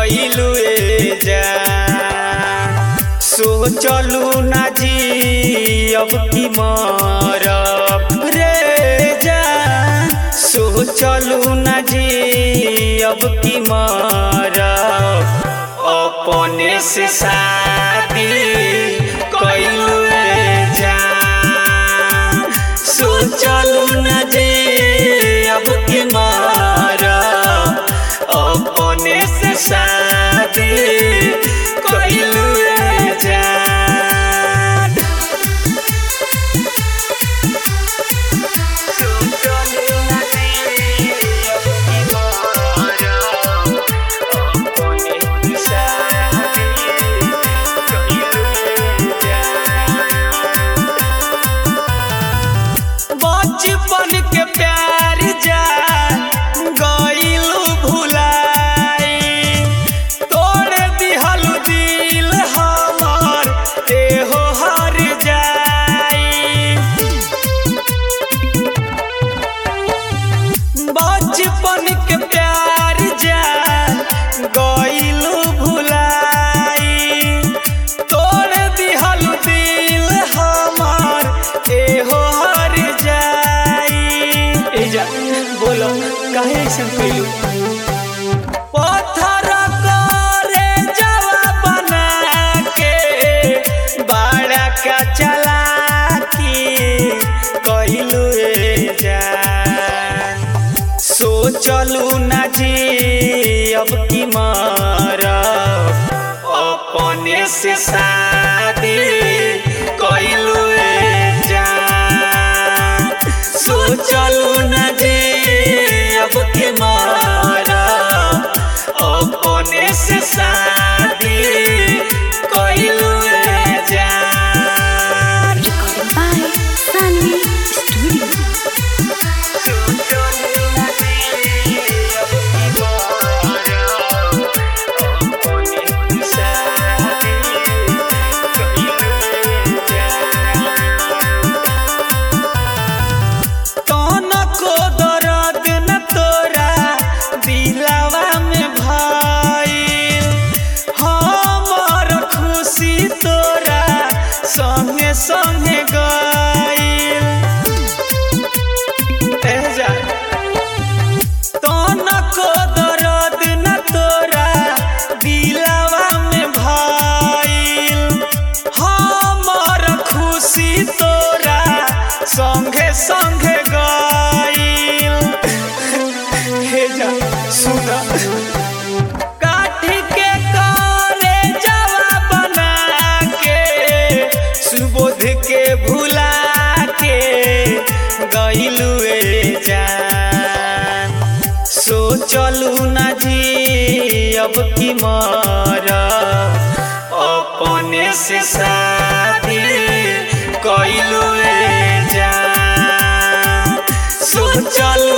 कइलू सोचलू ना जी अब की मरब रे जान सोचलू ना जी अब की मरब अपने से शादी कइलू जान सोचलू ना जी अब की मरब अपने से शादी कइलू बचपन के प्यार जान गइलू भुलाई तोड़ दिहलू दिल हमर एहो हर जाई बचपन के प्यार जान गइलू भुलाई तोड़ दिहलू दिल हमर एहो बोलो काहे ऐसा कइलू पत्थर करे जवाब बना के बाड़ा का चलाकी कइलू जान सोचलू ना जी अब की मरब अपने से शादी कइलू जान सोचलू ना जी अब के मरब अपने से शादी कइलू जान Recording by Sunny Studio. सोचलू ना जी अब की मरब अपने से शादी कइलू जान तनको दर्द न तोरा दिलवा में भइल हमर खुशी तोरा संगे संगे गइल तनको दर्द न तोरा दिलवा में भइल हमर खुशी तोरा संगे संगे सुना काठी के करे जवाब बना के सुबोध के भुला के गइलू जान सोचलू ना जी अब की मरब अपने से शादी कइलू जान सोचलू